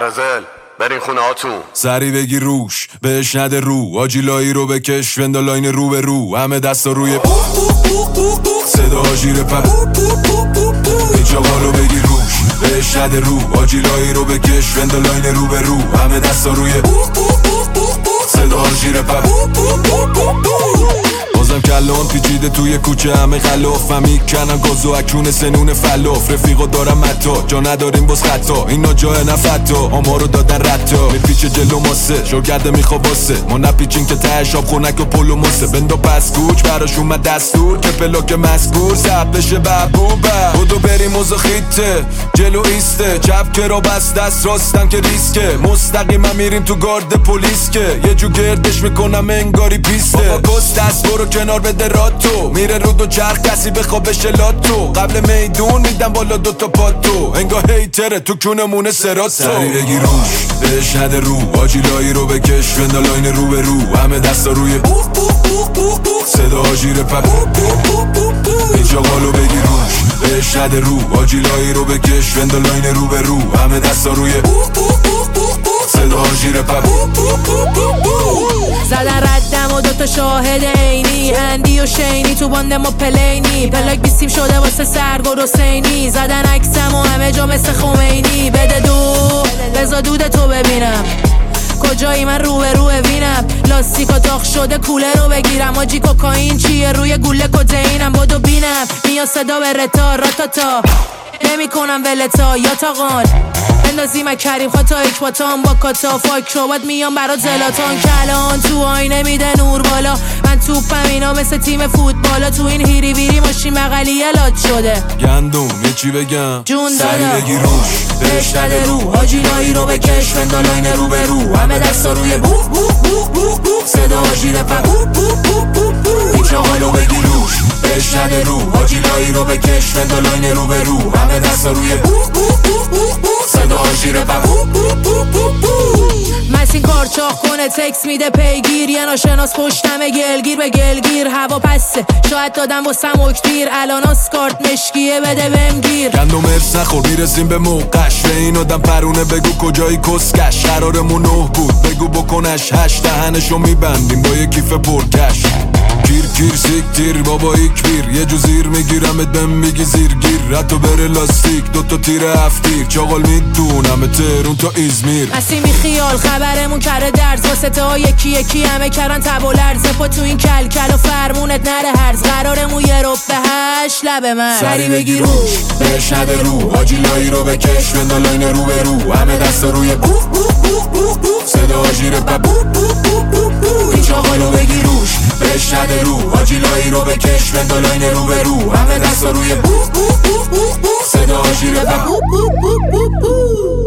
زرازل برین خونه هاتون. سری بگی روش بهش نده رو، آجیلایی رو بکش وندالاین رو به رو، همه دستا روی صدا ژیر پر این چاقالو بگی روش بهش نده رو، آجیلایی رو بکش وندالاین رو به رو، همه دستا روی صدا ژیر پر. بازم کلان پیچیده توی کوچه همه خلافم میکنن گاز و اکون سنون فلاف، رفیقا دارم متا جا نداریم باز خطا، اینا جای نفتا آمارو دادن رتا، میپیچه جلو ماسه شاگرده میخواب واسه ما نپیچین که تهش آب خونک و پلو ماسه، بندا پس کوچ براش اومد دستور که پلاک مذکور ثبت بشه ببوبه، بودو بریم موزا خیته جلو ایسته چپ کرا بس دست راستم که ریسکه، مستقیما میریم تو گارد پلیس که یه جو گردش میکنم انگاری پیسته، بابا گست دست برو کنار بده راتو، میره رو دو چرخ کسی بخوابش لاتو، قبل میدون میدم بالا دوتا پاتو، انگاه هیتره تو کونمونه سراتو، سری بگی روش بهش نده رو، آجیلایی رو بکش وندالاین رو به رو، همه دستا روی صدا ژیر پر این چاقالو بگی روش بهش نده رو، آجیلایی رو بکش وندالاین رو به رو، همه دستا روی صدا ژیر پر. زدن ردم و دوتا شاهد عینی، اندی و شینی تو باند ما پلینی، پلاک بیستیم شده واسه سرگرد حسینی، زدن عکسم و همه جا مثل خمینی، بده دو بزا دود تو ببینم کجایی من رو به رو وینم، لاستیکا داغ شده کوله رو بگیرم، آجی کوکائین چیه روی گوله کدینم، بدو بینم میا صدا به رتا راتاتا نمی کنم ولتا یا تاقان بندازی من کریم خطا اکباتان با کاتا فاک رو باید میام برات زلاتان، کلان تو آینه میده نور بالا، من توپم اینا مثل تیم فوتبالا، تو این هیری بیری ماشین بغلی الات شده گندم یه چی بگم جون دادا سری بگی روش بهش نده رو، آجیلایی رو بکش وندالاین رو به رو، همه دستا روی بو بو بو بو بو صدا ژیر پر این چاقالو بگی روش بهش نده رو، آجیلایی رو بکش وندالاین رو به رو، همه دستا روی بو بو بو بو بو صدا ژیر پر مسین کارچاخ کنه تکس میده پیگیر، یه ناشناس پشتمه گلگیر به گلگیر، هوا پسه شاید دادم واسم اکتیر، الان آسکارت مشکیه بده بهم گیر، گندم ارس نخور میرسیم به موقعش، به این آدم پرونه بگو کجایی کسکش، قرارمون 9 بود بگو بکنش 8، دهنشو میبندیم با یه کیف پرکش، کیر کیر سیک تیر بابا ایک بیر، یه جو زیر میگیرمت بهم میگی زیرگیر، رتو بره لاستیک دوتا تیر 7 تیر، چاقال میدونم تهرون تا ایزمیر، اسیمی خیال خبرمون کرده درز، واسه تا یکی یکی همه کرن تب و لرزه، پا تو این کلکل و فرمونت نره هرز، قرارمون یه رب به 8 لب من، سری بگی روش بهش نده رو، آجیلایی رو بکش وندالاین رو به رو، همه دستا روی بو بو بو بو بو صدا ژیر پر این چاقالو بگی روش بهش نده رو، آجیلایی رو بکش وندالاین رو به رو، همه دستا روی بو بو بو بو صدا ژیر پر